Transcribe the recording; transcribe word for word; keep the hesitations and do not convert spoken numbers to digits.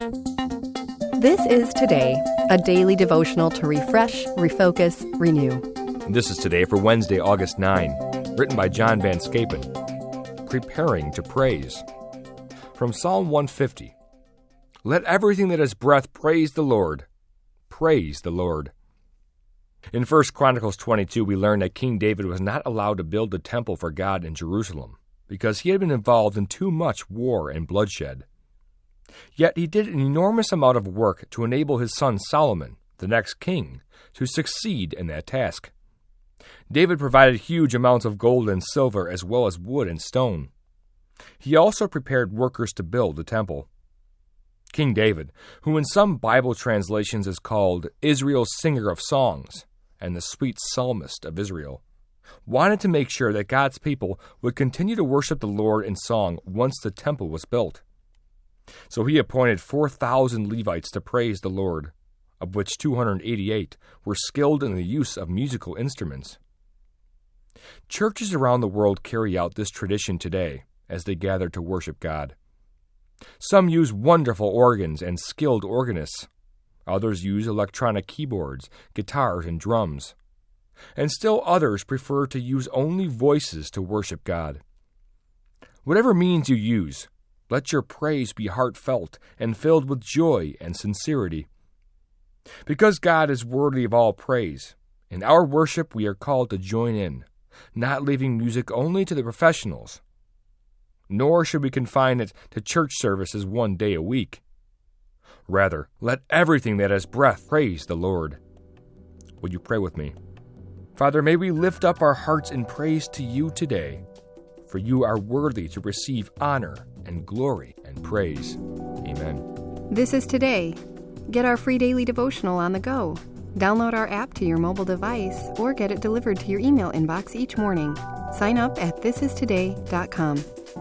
This is Today, a daily devotional to refresh, refocus, renew. This is Today for Wednesday, August ninth, written by John Van Scapen. Preparing to Praise. From Psalm one fifty. Let everything that has breath praise the Lord. Praise the Lord. In First Chronicles twenty-two, we learn that King David was not allowed to build a temple for God in Jerusalem because he had been involved in too much war and bloodshed. Yet he did an enormous amount of work to enable his son Solomon, the next king, to succeed in that task. David provided huge amounts of gold and silver as well as wood and stone. He also prepared workers to build the temple. King David, who in some Bible translations is called Israel's singer of songs and the sweet psalmist of Israel, wanted to make sure that God's people would continue to worship the Lord in song once the temple was built. So he appointed four thousand Levites to praise the Lord, of which two hundred eighty-eight were skilled in the use of musical instruments. Churches around the world carry out this tradition today as they gather to worship God. Some use wonderful organs and skilled organists. Others use electronic keyboards, guitars, and drums. And still others prefer to use only voices to worship God. Whatever means you use, let your praise be heartfelt and filled with joy and sincerity. Because God is worthy of all praise, in our worship we are called to join in, not leaving music only to the professionals. Nor should we confine it to church services one day a week. Rather, let everything that has breath praise the Lord. Would you pray with me? Father, may we lift up our hearts in praise to you today, for you are worthy to receive honor and glory and praise. Amen. This is Today. Get our free daily devotional on the go. Download our app to your mobile device or get it delivered to your email inbox each morning. Sign up at this is today dot com.